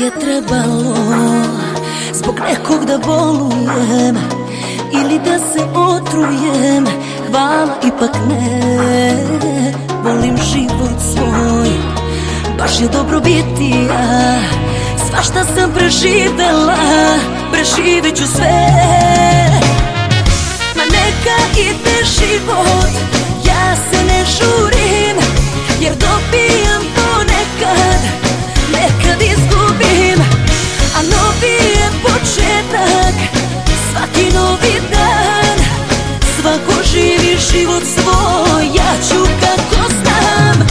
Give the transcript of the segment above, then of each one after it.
je trebalo zbog nekog da bolujem ili da se otrujem, hvala ipak ne. Volim život svoj, baš je dobro biti ja. Svašta sam preživela, preživit ću sve. Ma neka ide život, ja se ne žurim, jer dobijam ponekad, nekad izgubim. A novi je početak, svaki novi dan. Svako živi život svoj, ja ću kako znam.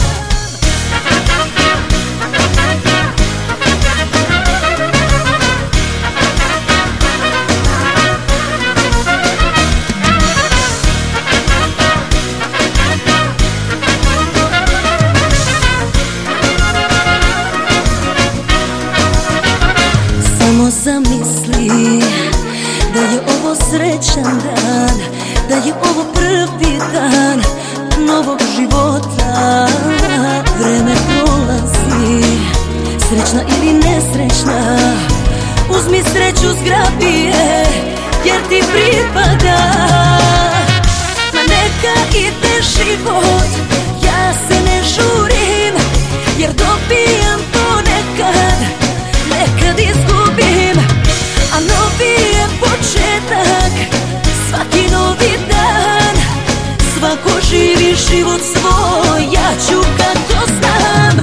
Samo zamisli da je ovo srećan dan, da je ovo prvi dan novog života. Vreme prolazi, srećna ili nesrećna, uzmi sreću, zgrabi je, jer ti pripada. Ma neka ide život, ja se ne žurim, jer dobijam ponekad, nekad izgubim. A novi je početak, svaki novi dan. Svako živi život svoj, ja ću kako znam.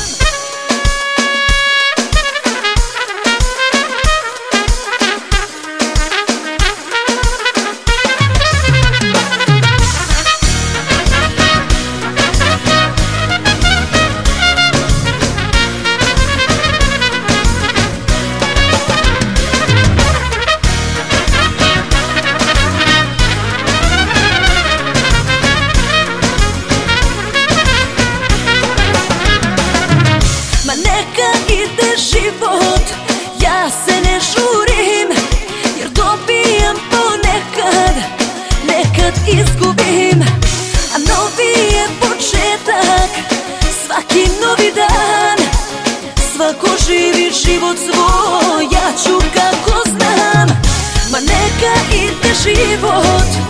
Neka ide život, ja se ne žurim, jer dobijam ponekad, nekad izgubim. A novi je početak, svaki novi dan. Svako živi život svoj, ja ću kako znam. Ma neka ide život,